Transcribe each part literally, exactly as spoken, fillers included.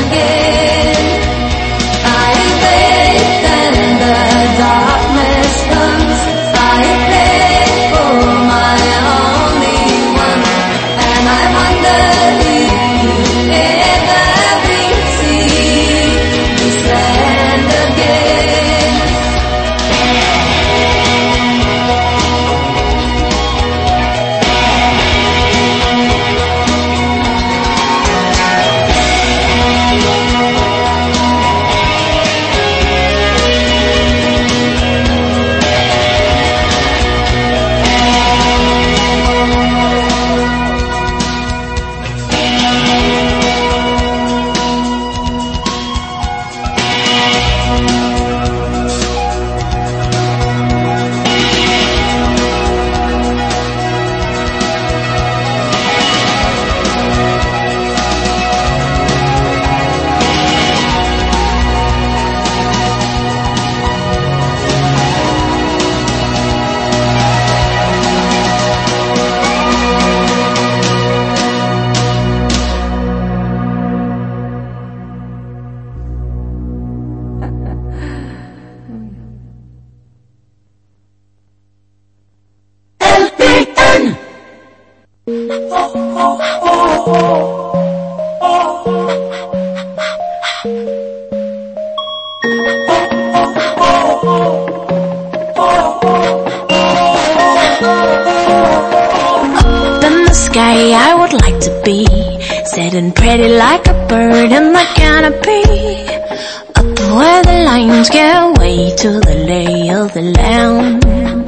Sky I would like to be, sitting pretty like a bird in the canopy, up where the lines give way to the lay of the land.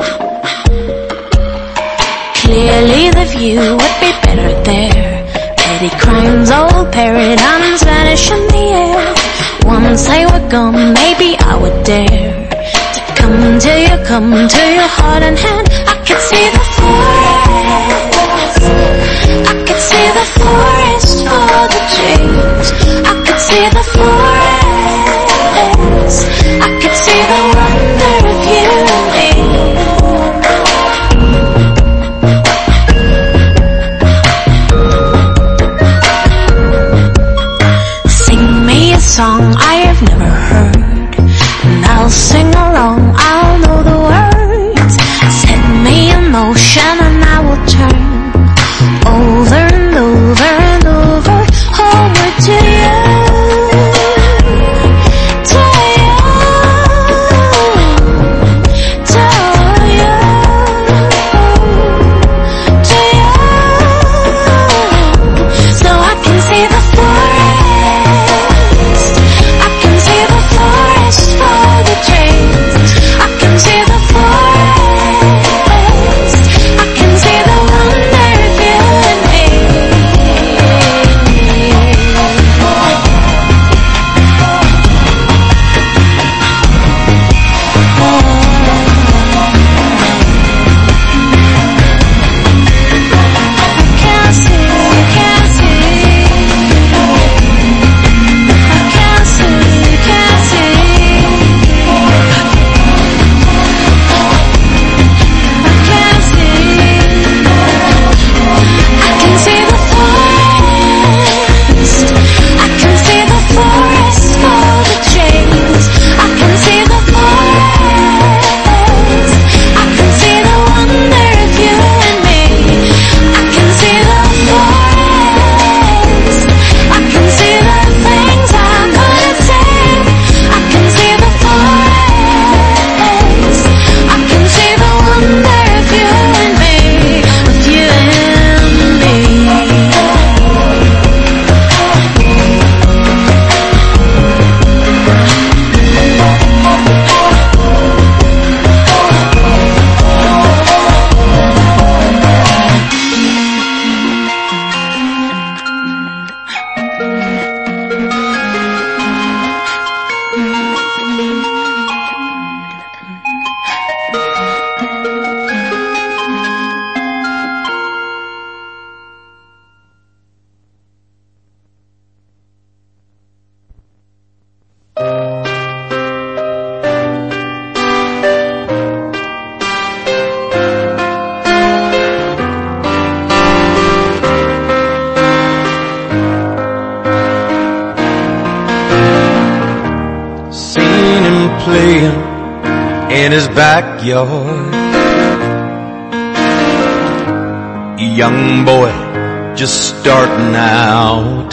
Clearly the view would be better there, petty crimes, old paradigms vanish in the air. Once they were gone, maybe I would dare to come to you, come to your heart and hand. I could see the forest, I could see the forest for the trees. I could see the forest, I could see the wonder of you and me. Sing me a song I have never heard, and I'll sing along, I'll know the words. Set me in motion and I will turn over and over and over, homeward to you, to you, to you, to you. So I can see the forest, I can see the forest for the trees. I can see the forest, I can playing in his backyard. Young boy just starting out.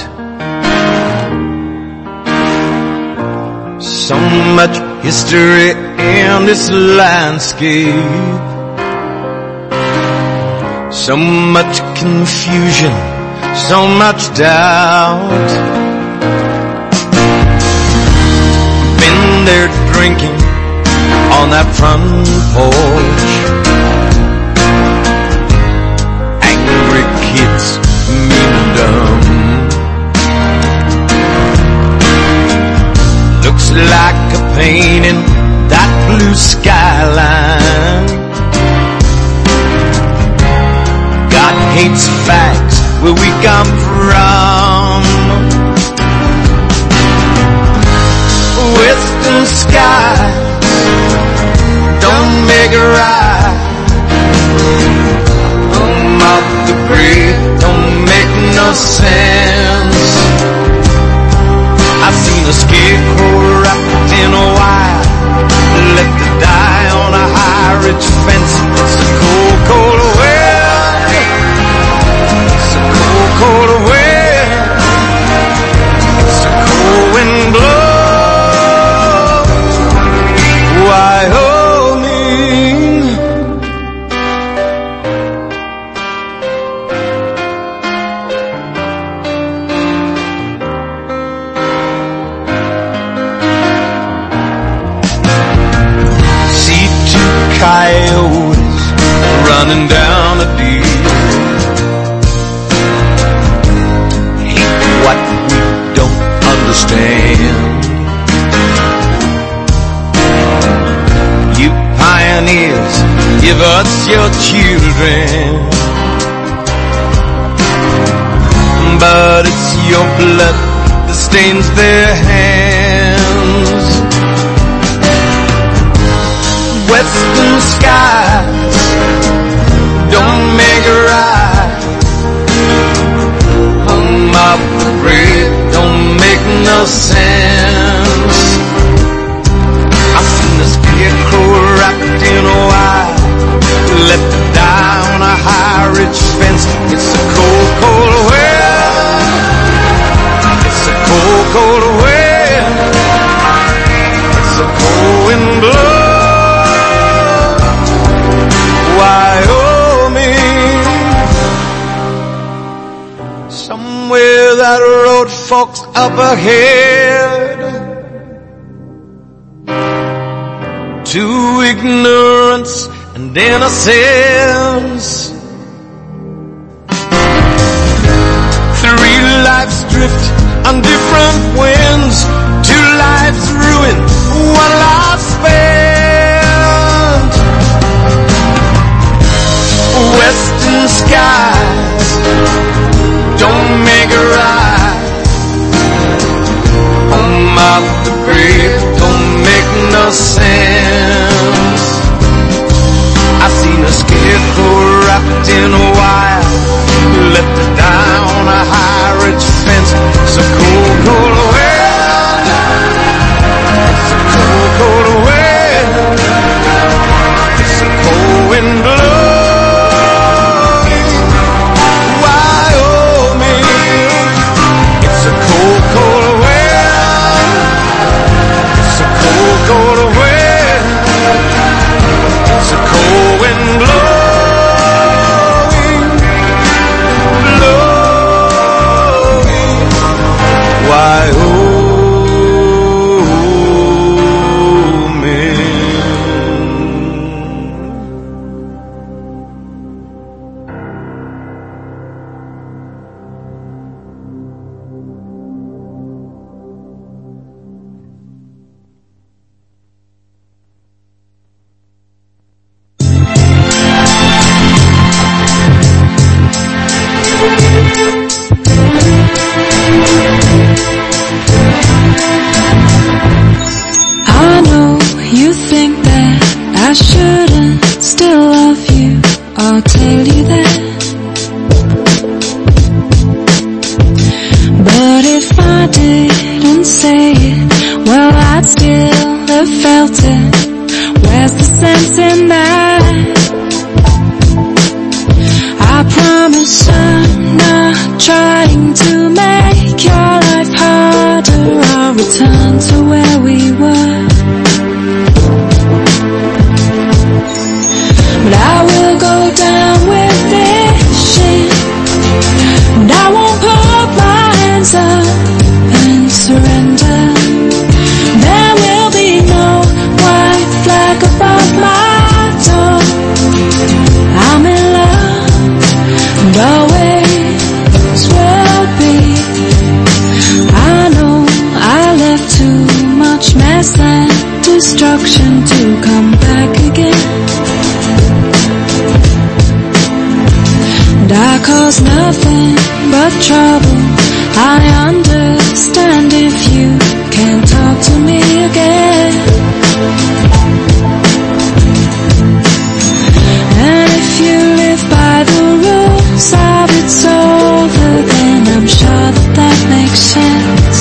So much history in this landscape, so much confusion, so much doubt. Been there drinking on that front porch, angry kids, mean and dumb. Looks like a painting, that blue skyline. God hates facts where we come from. Western skies don't make it right. Home of the great don't make no sense. I've seen a scarecrow wrapped in a wire, left to die on a high ridge fence. It's a cold, cold wind. It's a cold, cold wind. It's a cold wind blow. Wyoming. See two coyotes running down a deer. Hate what we don't understand. You pioneers, give us your children, but it's your blood that stains their hands. Western skies don't make it right. Home of the great don't make no sense. I've seen a scarecrow wrapped in a wire, left to die on a high ridge fence. It's a cold, cold wind. It's a cold, cold wind. It's a cold wind blow. Wyoming. Somewhere that road forks up ahead to ignorance and innocence. Three lives drift on different winds, two lives ruined, one life spent. Western skies don't make it right. Home of the great don't make no sense. I've seen a scarecrow wrapped in a wire, left to die on a high ridge fence. It's a cold, cold wind. It's a cold, cold wind. It's a cold wind blowing. Wyoming. It's a cold, cold wind. It's a cold, cold wind. It's a cold wind blowing, blowing. never felt it. Where's the sense in that? I promise I'm not trying to make your life harder. I'll return to where we were. But I will go down with this shit, and I won't put my hands up and surrender. There will be no white flag above my door. I'm in love and always will be. I know I left too much mess and destruction to come back again. And I cause nothing but trouble. I understand if you can't talk to me again. And if you live by the rules of it's over, then I'm sure that that makes sense.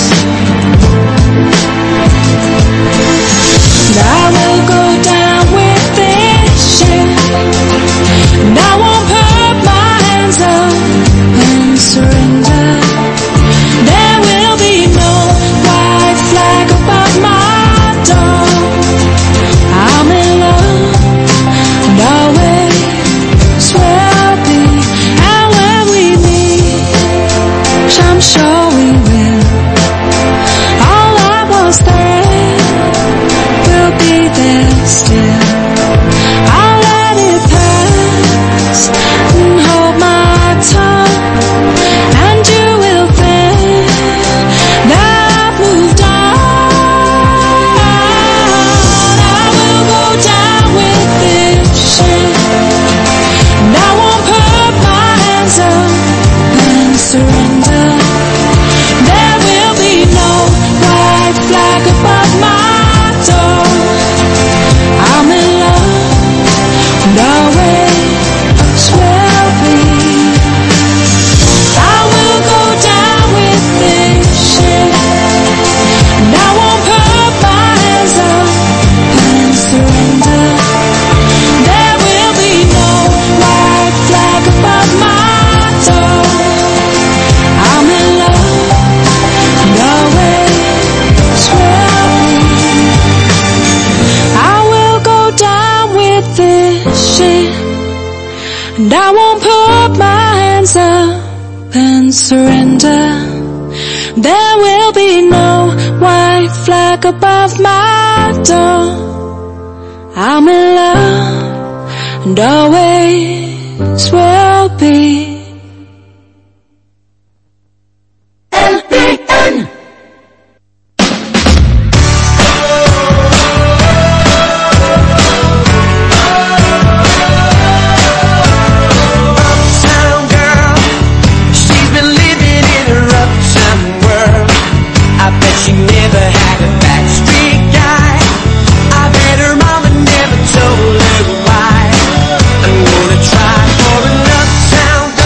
And I will go down with this shit, and I won't put my hands up and surrender. There will be no white flag above my door. I'm in love and always will be. And when we meet, which I'm sure we will, all I was there will be there still. I'll let it pass and hold my tongue, and you will think that I've moved on. I will go down with this shit, and I won't put my hands up and surrender. There will be no white flag above my door. I'm in love and always will be. I will go down with this shit, and I won't put my hands up and surrender. There will be no white flag above my door. I'm in love and always will be. I will go down with this shit, and I won't put my hands up and surrender. There will be no white flag above my door. I'm in love and always will be. L P N. Uptown girl, she's been living in her uptown world. I bet she never had a backstreet guy. I bet her mama never told her why. I'm gonna try for an uptown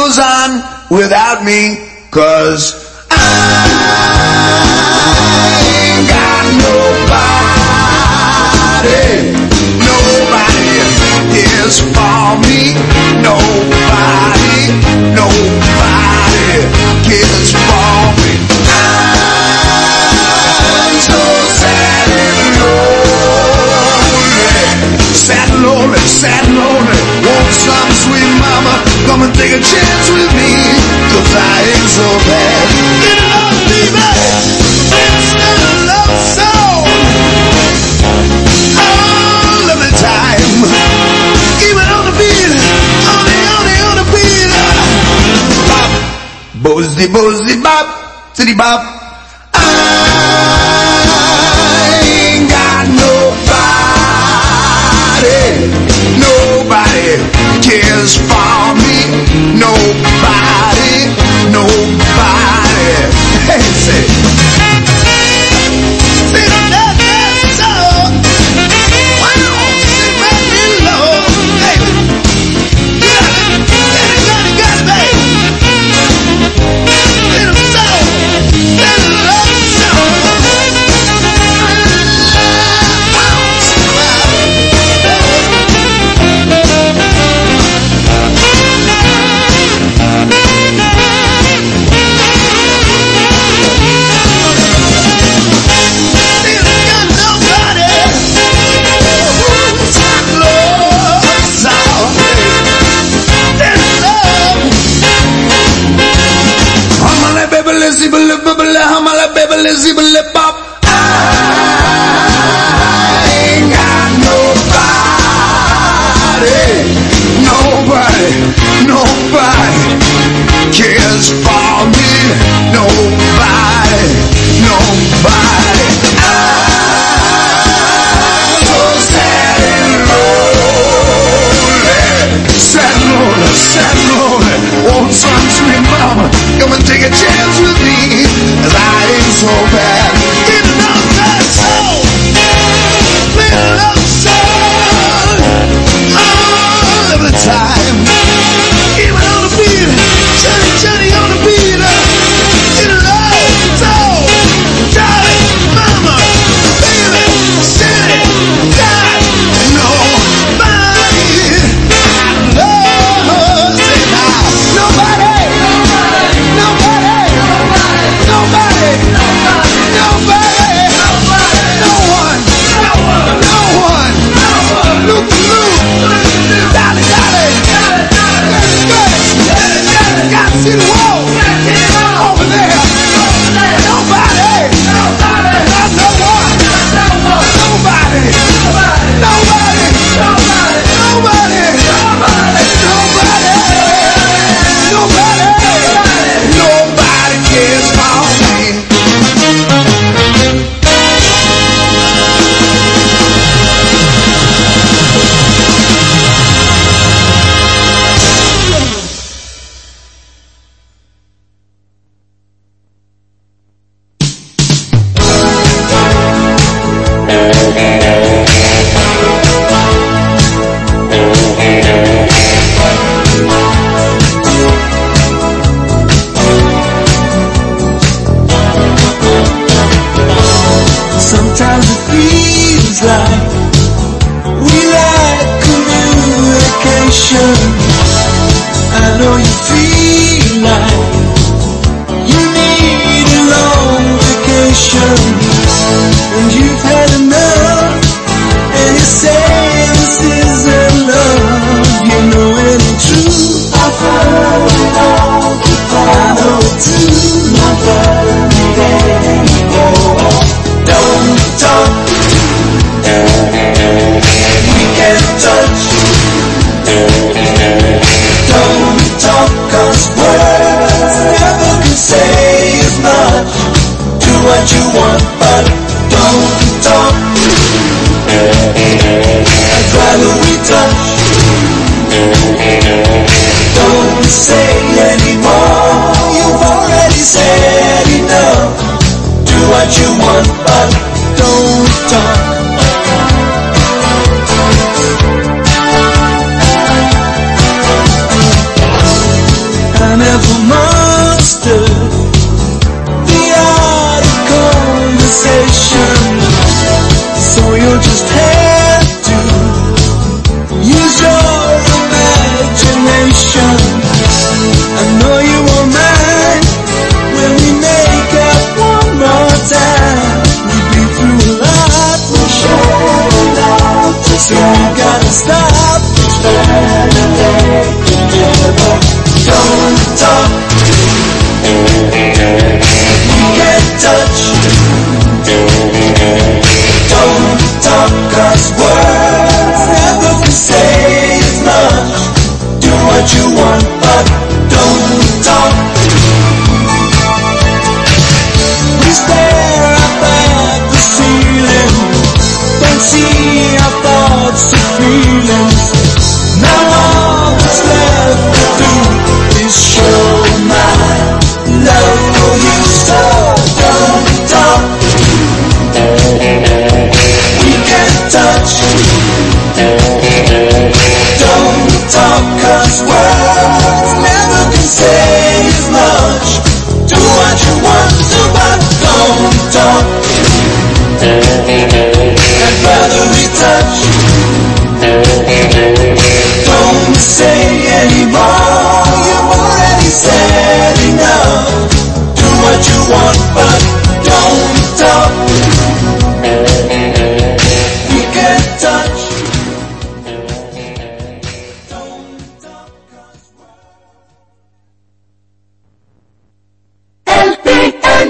goes on without me, 'cause I ain't got nobody. Nobody is for me. Nobody, nobody cares for me. I'm so sad and lonely. Sad and lonely, sad and lonely. Want some sweet mama come and take a chance with me, 'cause I ain't so bad. Get along, baby. It's a love song. All of the time. Even on the beat. On the, on the, on the beat. Bop. Bozy, bozy, bop. City bop. I ain't got nobody. Nobody cares for me. Nobody, nobody. Hey, say. See that, that song. Wow, it made me love, baby. You got it, got it, got it, baby. Little song, little love song. Zibble, bubble, hamala, bebble, zibble, pop. I ain't got nobody, nobody, nobody cares for me. Nobody, nobody. I'm so sad and lonely, sad and lonely, sad and lonely. Want some sweet mama, come and take a chance with me, 'cause I ain't so bad. Get enough that soul, little love song, all of the time. Even on the beat, Johnny, Johnny on the beat. Get enough soul, darling, mama, baby, steady, God, nobody loves it now. Nobody, nobody, nobody, nobody, nobody, no one, no one, no one, Luke, Luke, Dolly, Dolly, got to see the wall over there. Nobody, nobody, not no one, nobody, nobody, nobody, nobody, nobody, nobody, nobody cares for me. Sometimes it feels like we lack communication. I know you feel like you need a long vacation, and you've had enough, and you say this isn't love. You know it ain't true. I've heard it all before. I know it too. Not loving it anymore. Don't talk, we can't touch. Don't talk, 'cause words never can say as much. Do what you want, but don't talk. I'd rather we touch. Don't say anymore. You've already said enough. Do what you want, but don't talk. I 'cause words never can say as much. Do what you want to, but don't talk. I'd rather be touched. Don't say anymore, you've already said enough. Do what you want, but don't talk. We can't touch. Don't talk, 'cause L P N.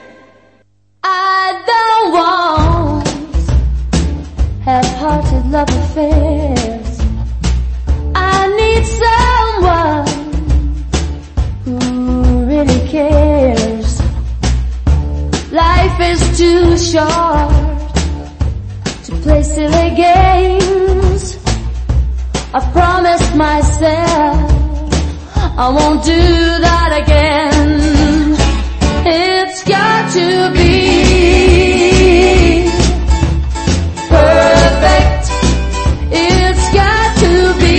I don't want half-hearted love affairs. I need someone who really cares. Life is too short to play silly games. I've promised myself I won't do that again. It's got to be perfect. It's got to be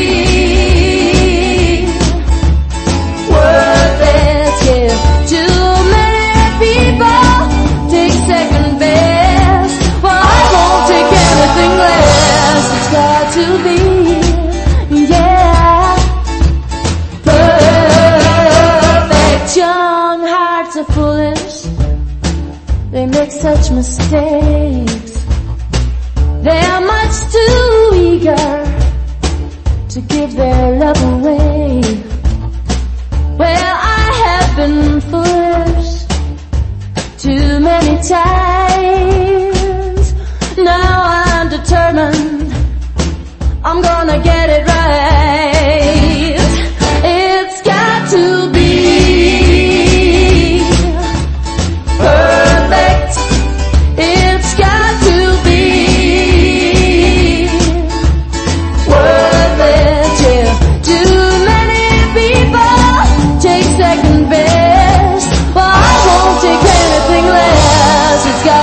worth it. Yeah. Too many people take second best. Well, I won't take anything less. It's got to be, yeah, perfect. Young hearts are foolish. They make such mistakes. They are much too eager to give their love away. Well, I have been foolish too many times. Now I'm determined I'm gonna get it right. It's got to be perfect. It's got to be worth it, yeah. Too many people take second best. Well, I won't take anything less. It's got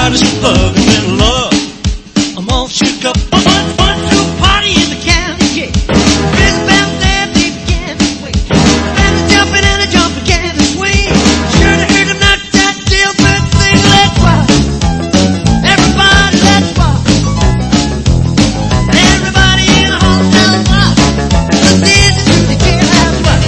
Everybody's loving and love. I'm all shook up. One, one, two, party in the county jail. There's a bell there, they began to wait. And the jumping and the jump began to swing. Sure to hear them knock that deal, but sing, let's rock. Everybody, let's rock. Everybody in the hotel rock. The season, they can't have rock.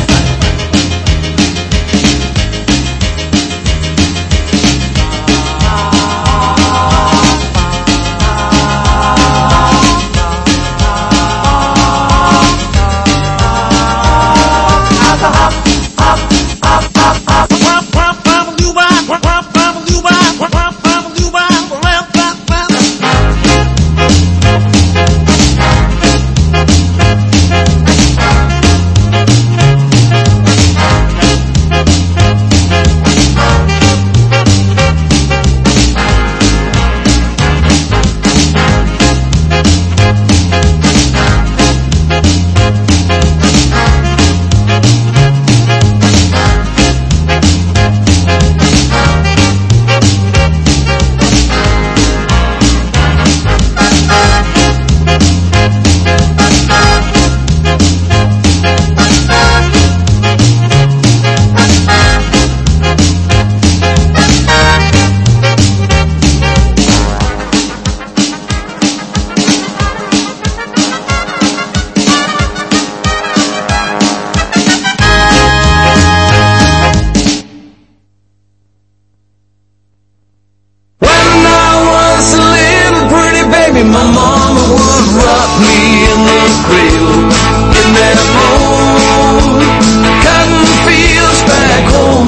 My mama would rock me in the cradle in that old cotton fields back home.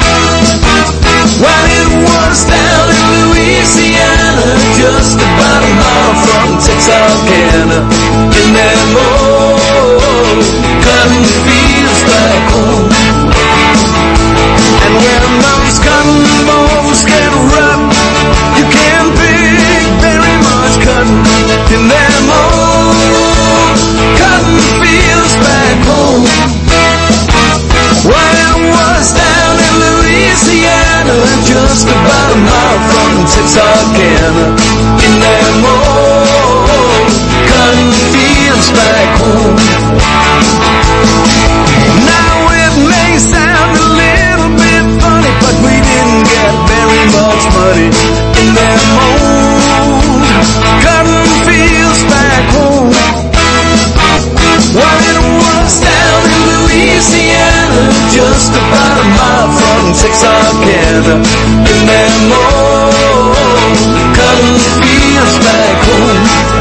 While it was down in Louisiana, just about a mile from Texarkana, in that old cotton fields back home. And when those cotton balls get rough, you can't pick very much cotton in them old cotton fields back home. Well, it was down in Louisiana, just about a mile from Texarkana, in them old cotton fields back home. Now it may sound a little bit funny, but we didn't get very much money in them old cotton fields back home. Well, it was down in Louisiana, just about a mile from Texarkana, in them old cotton fields back home.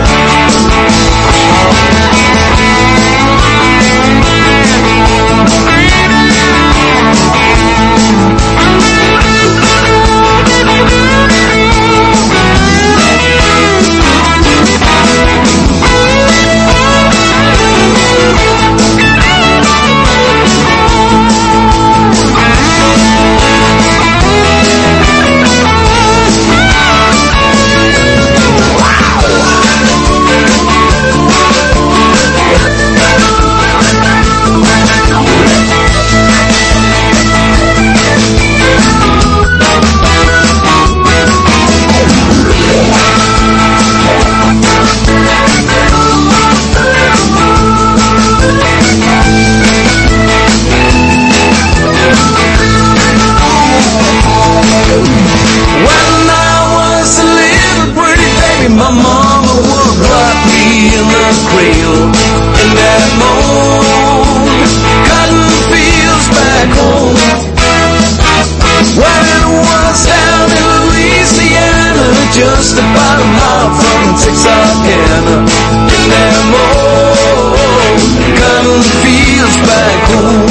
My mama would rock me in the cradle in that old cotton fields back home. Well, it was down in Louisiana, just about a mile from Texarkana, in them old cotton fields back home.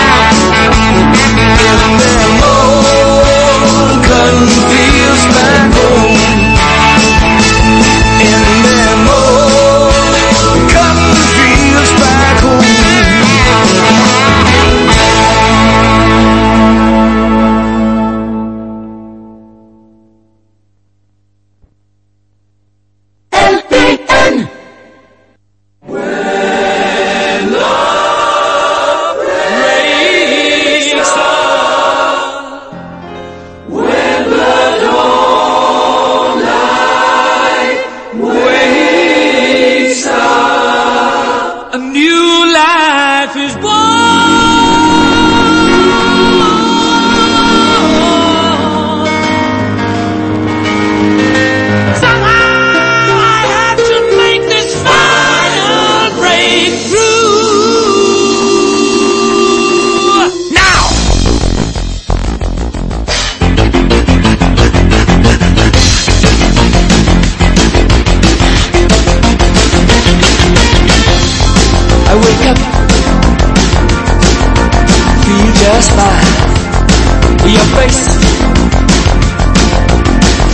In them old cotton fields back home. In them old cotton fields back home. El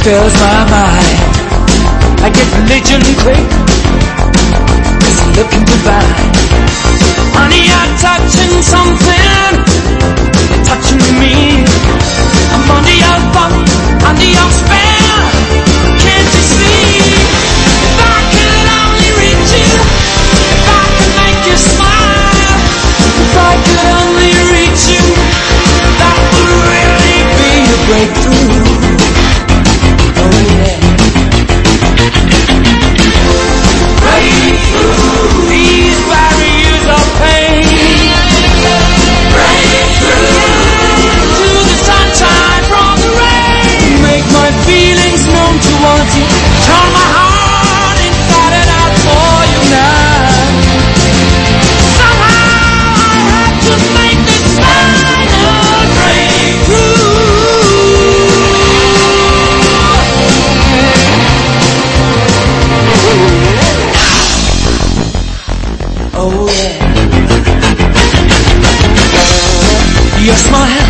fills my mind. I get religion quick, it's looking divine. Honey, I'm touching something, touching me. I'm under your thumb, under your spell. Can't you see? If I could only reach you, if I could make you smile, if I could only reach you, that would really be a breakthrough. Oh yeah. Breakthrough. These barriers of pain. Breakthrough. To the sunshine from the rain. Make my feelings known towards you. Turn my heart inside and out for you now. Somehow I have to make this final breakthrough. Oh yeah. Your smile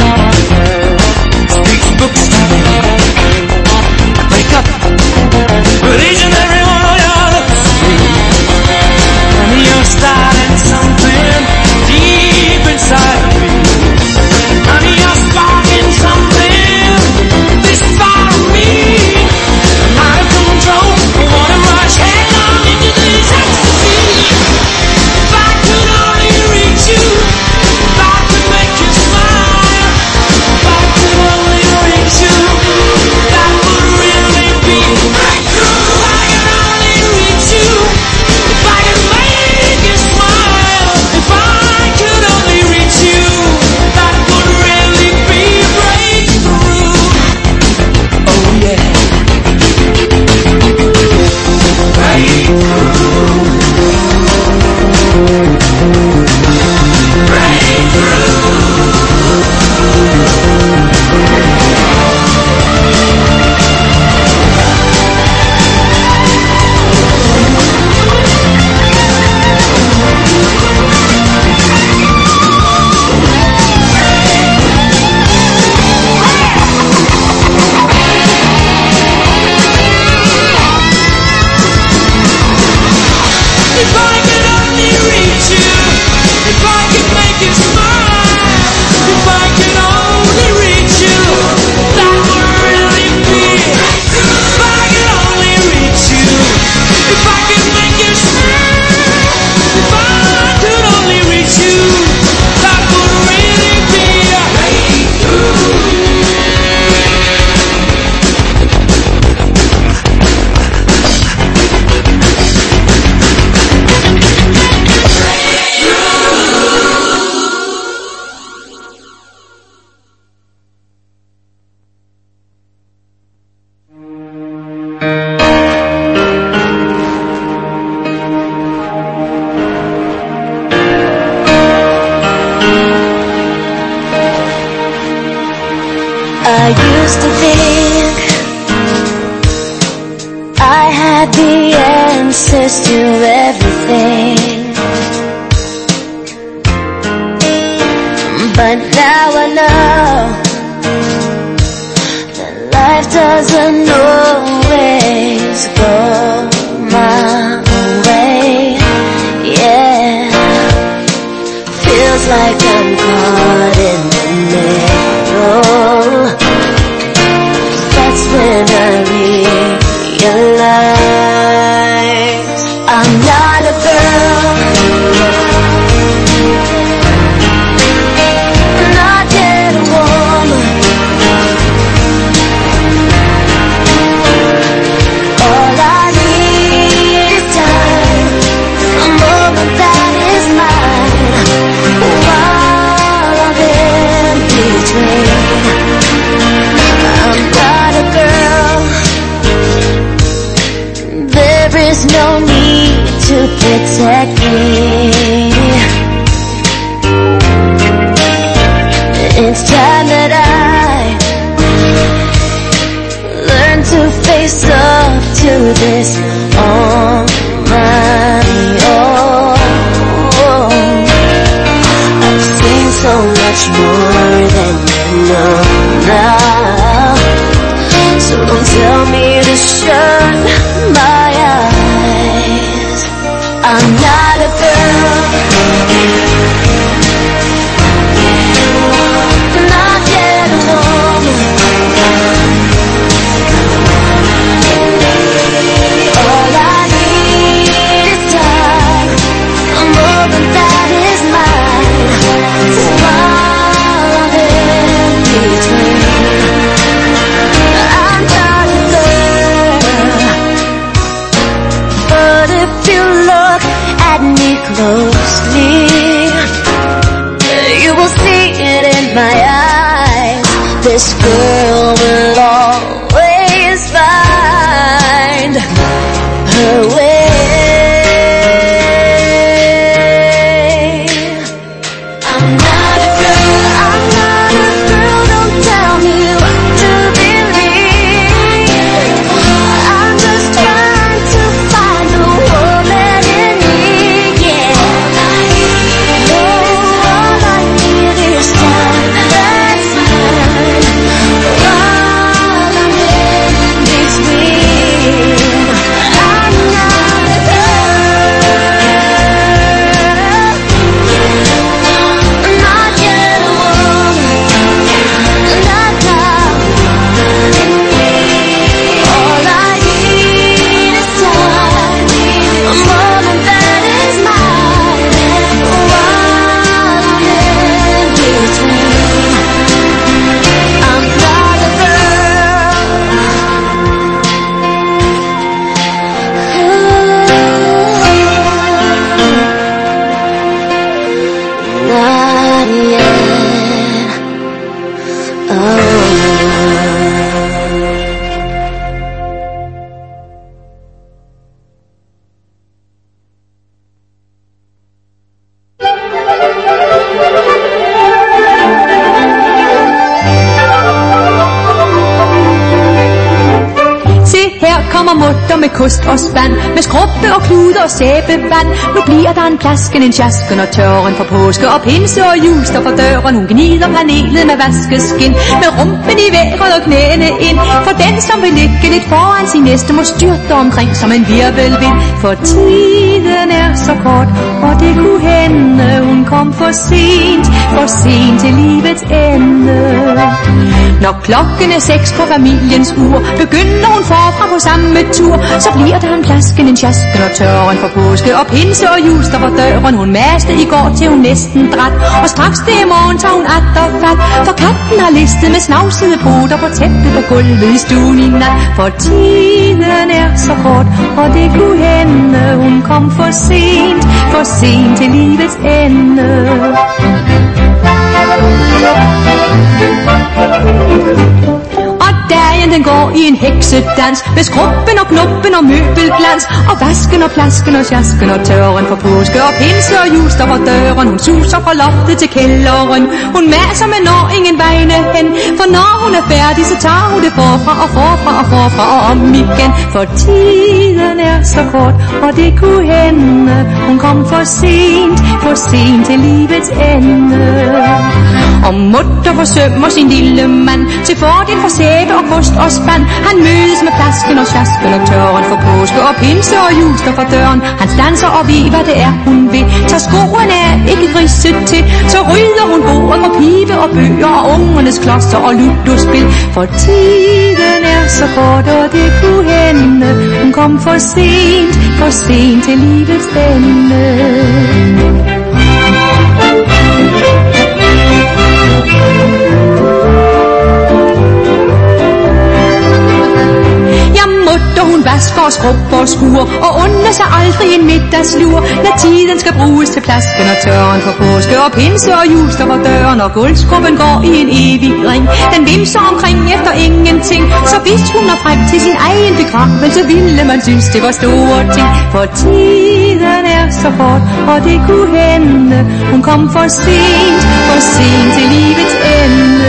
speaks books to me. Wake up with each and every one of your looks. And you're starting something deep inside of me. And you're sparking something this far of me. I'm out of control, I wanna rush headlong into this ecstasy. If I could only reach you, if I could make you smile, if I could only reach you, that would really be a breakthrough. If I could only reach you, if I could make you smile, if I could only reach you, that would really be a breakthrough. Oh yeah. Breakthrough. If I could only reach you, if I could make you smile, if I could only reach you, that would really be. If I could only reach you, if I could make you smile, if I could only reach you, that would really be a breakthrough. I used to think I had the answers to everything, but now I know that life doesn't always go my way. Yeah, feels like I'm caught in the middle. That's when I realize I'm not a girl, not yet a woman. All I need is time, a moment that is mine, while I'm in between. I'm not a girl, there is no need to protect me. It's time that I learn to face up to this on my own. I've seen so much more than you know now, so So don't tell me to shut my eyes. I'm not a girl, not yet a woman. All I need is time, a moment that is mine, while I'm in between. I'm not a girl, but if you look at me closely, you will see it in my eyes. This girl will always find her way. I'm not a girl, I'm not a girl, don't tell me what to believe. I'm just trying to find the woman in me, yeah. Oh, all I need is time, that's mine, while I'm in between. I'm not a girl, not yet a woman, not now. All I need is time, a moment that is mine, while I'm in between. I'm not a girl, not yet a woman. Se her kommer mutter med kost og spand, med skrubbe og klude og sæbevand. Nu bliver der en plasken, en sjasken og tørren for påske og pinse og jul står for døren. Hun gnider panelet med vaskeskin, med rumpen i vejret og knæene ind. For den som vil ligge lidt foran sin næste må styrte omkring som en virvelvind. For tiden er så kort, og det kunne hende hun kom for sent, for sent til livets ende. Når klokken er seks på familiens ur, begynder hun forfra på samme tur. Så bliver der en plasken, en sjasken og tørren for påske og pinse og jul står for døren. Hun maste i går til hun næsten dræt, og straks det i morgen tager hun at og fat. For katten har listet med snavsede poter på tæppet på gulvet i stuen i nat. For tiden er så kort, og det kunne hende hun kom for sent, for sent til livets ende. Og dagen den går i en heksedans, med skrubben og knuppen og møbelglans, og vasken og plasken og sjasken og tørren for påske og pinse og jul står for døren. Hun suser fra loftet til kælderen, hun maser men når ingen vegne hen. For når hun er færdig, så tager hun det forfra og forfra og forfra og om igen. For tiden er så kort, og det kunne hende hun kom for sent, for sent til livets ende. Og mutter forsømmer sin lille mand til fordel for sæbe og kost og spand. Han mødes med flasken og sjasken og tørren for påske og pinse og jul står for døren. Han stanser og ved hvad det er hun vil, tager skoene af, ikke grisset til. Så rydder hun bordet for pibe og bøger og ungernes klodser og ludospil. For tiden er så kort, og det kunne hende hun kom for sent, for sent til livets ende. Mutter hun vasker og skrubber og skuer, og under sig aldrig en middagslur. Når tiden skal bruges til plasken og tørren for påske og pinse og jul står for døren. Og gulvskrubben går i en evig ring, den vimser omkring efter ingenting. Så hvis hun når frem til sin egen begravelse, ville man synes det var store ting. For tiden er så kort, og det kunne hende hun kom for sent, for sent til livets ende.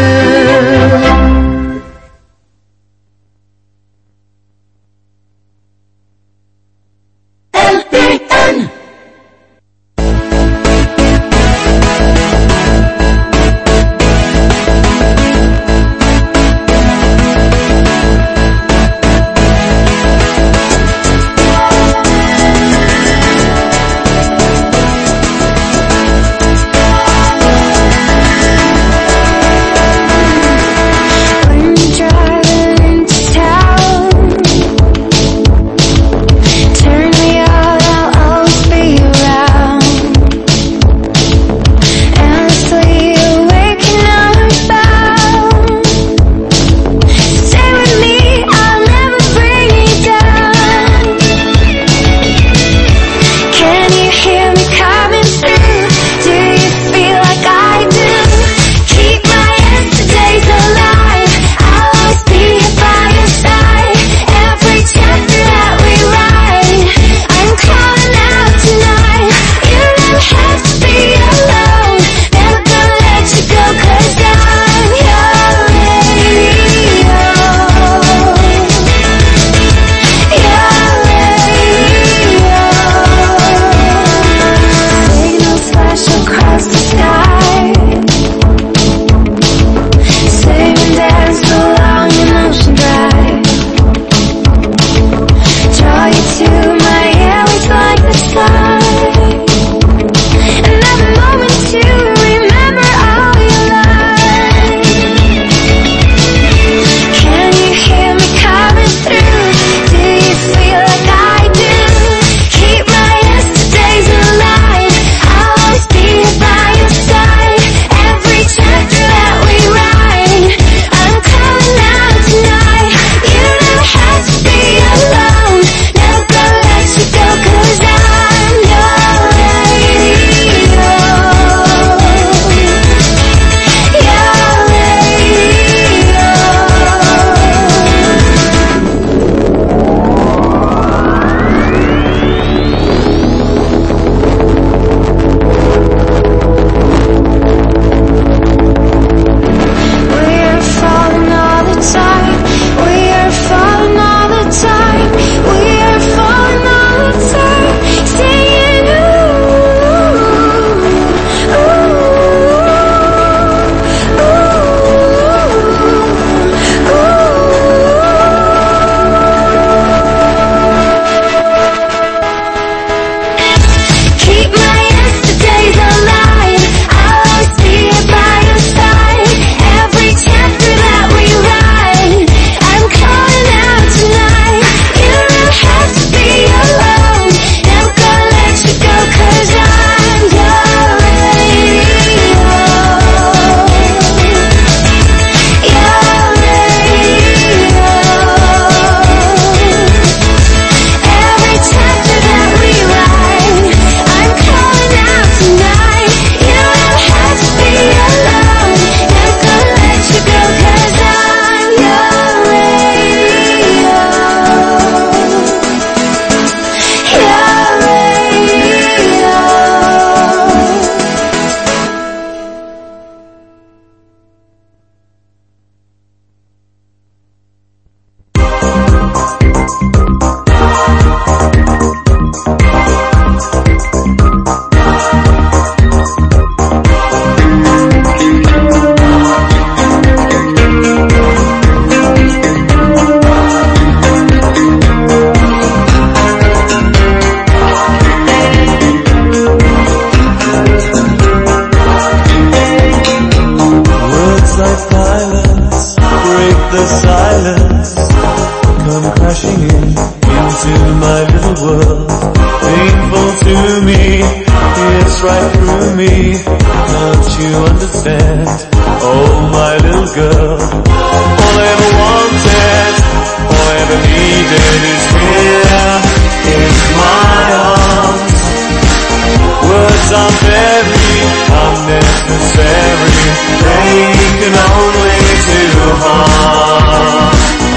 world painful to me. It's right through me. Don't you understand? Oh, my little girl. All I ever wanted, all I ever needed is here in my arms. Words are very unnecessary. They can only do harm.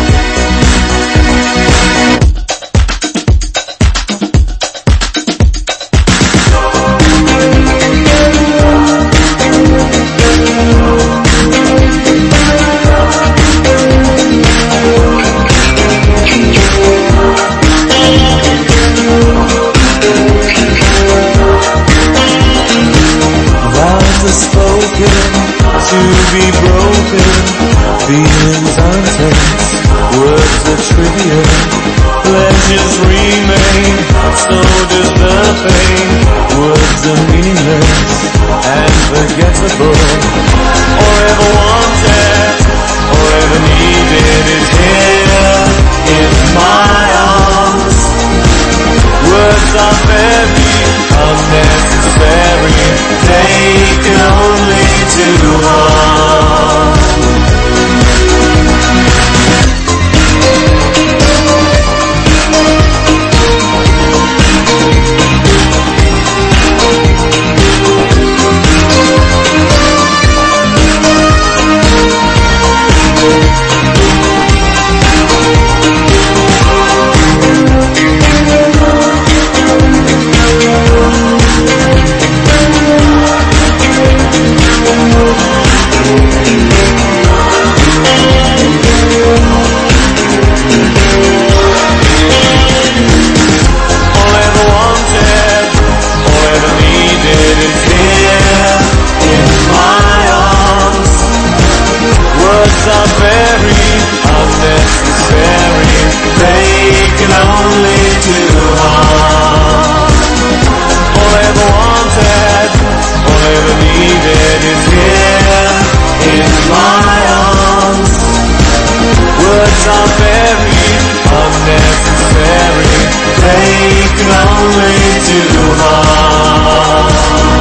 To be broken, feelings untense, words are trivial, pleasures remain, so does the pain. Words are meaningless and forgettable. All I ever wanted, all I ever needed is here in my arms. Words are very unnecessary, they can only do harm. Are very unnecessary, they can only do harm. All I ever wanted, all I ever needed is here in my arms. Words are very unnecessary, they can only do harm.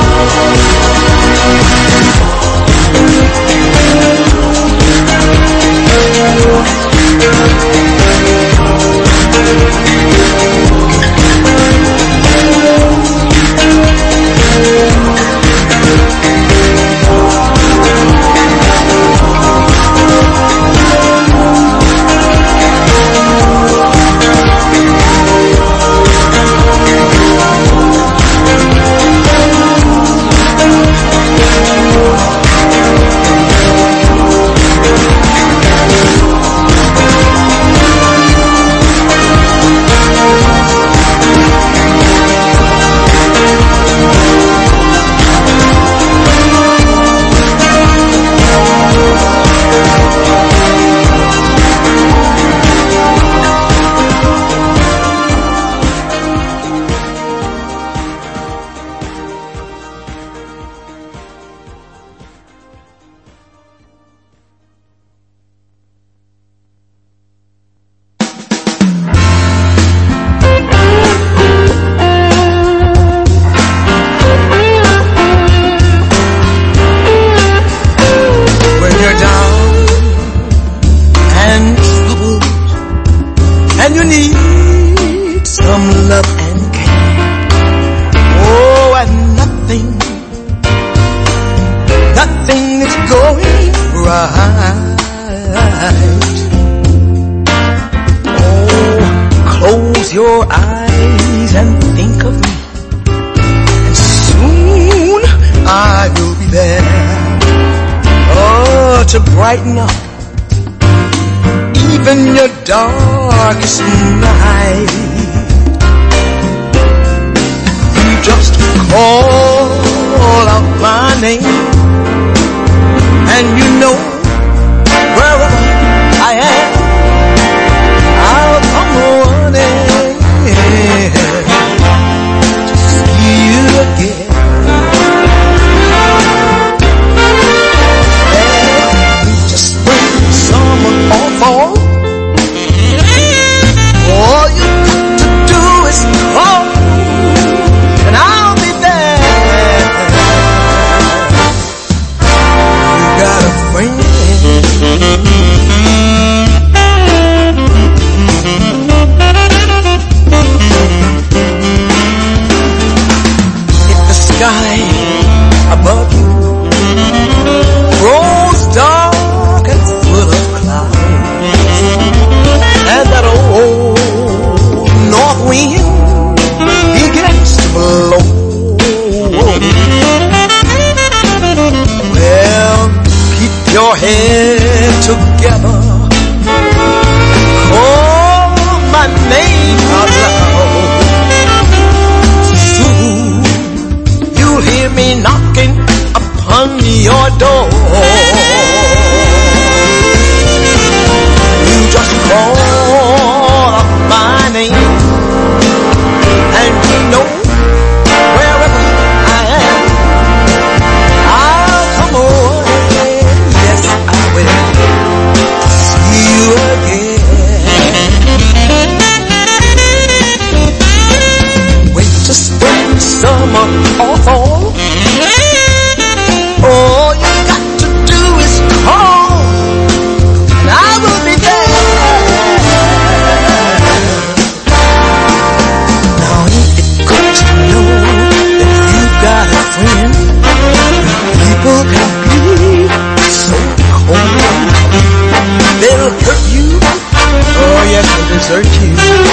Your eyes and think of me, and soon I will be there. Oh, to brighten up even your darkest night.